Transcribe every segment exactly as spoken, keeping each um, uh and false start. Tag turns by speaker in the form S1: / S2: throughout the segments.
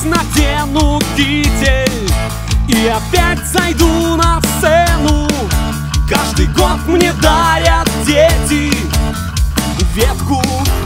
S1: опять надену китель и опять зайду на сцену. Каждый год мне дарят дети ветку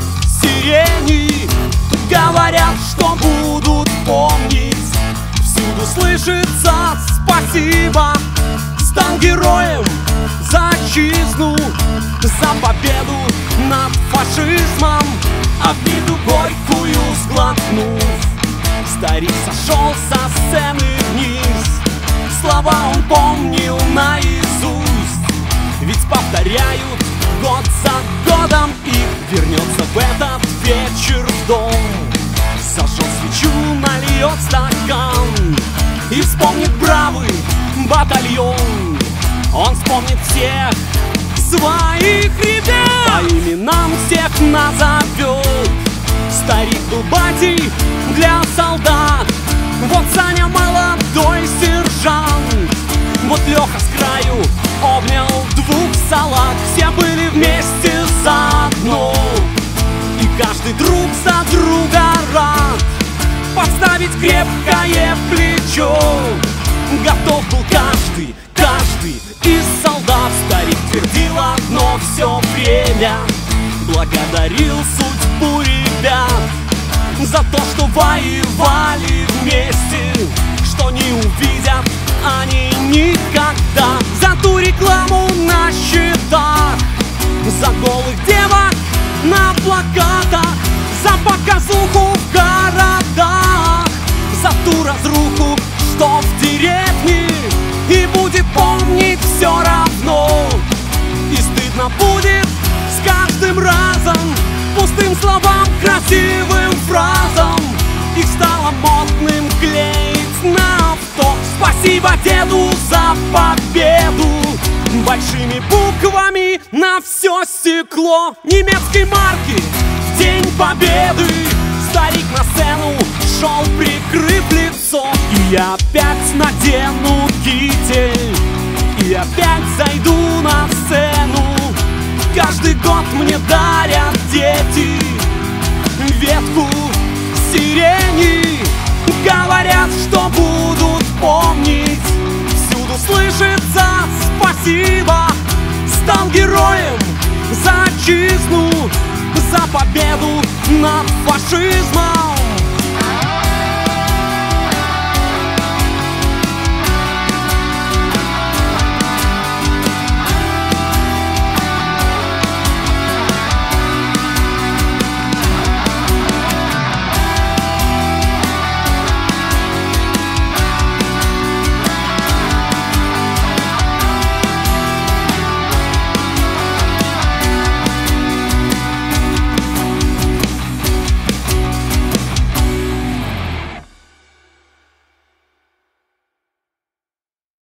S1: сирени. Говорят, что будут помнить, всюду слышится спасибо. Стал героем за отчизну, за победу над фашизмом. Обиду горькую сглотнув, старик сошел со сцены вниз. Слова он помнил наизусть, ведь повторяют год за годом. И вернется в этот вечер в дом, зажжет свечу, нальет стакан и вспомнит бравый батальон. Он вспомнит всех своих ребят, по именам всех назовет. Старик был батей для солдат, вот Саня молодой сержант, вот Леха с краю обнял двух салат. Все были вместе заодно, и каждый друг за друга рад подставить крепкое плечо. Готов был каждый, каждый из солдат. Старик твердил одно все время, благодарил судьбу ребят за то, что воевали вместе, что не увидят они никогда. За ту рекламу на счетах, за голых девок на плакатах, за показуху в городах, за ту разруху, что в деревне, и будет помнить все равно. И стыдно будет с каждым разом, пустым словам, красивым фразам. Их стало модным клеить на авто. Спасибо деду за победу, большими буквами на все стекло немецкой марки в день победы. Старик на сцену шел, прикрыв лицо. И я опять надену китель и опять зайду на сцену. Каждый год мне дарят дети ветку сирени. Говорят, что будут помнить, всюду слышится спасибо. Стал героем за отчизну, за победу над фашизмом.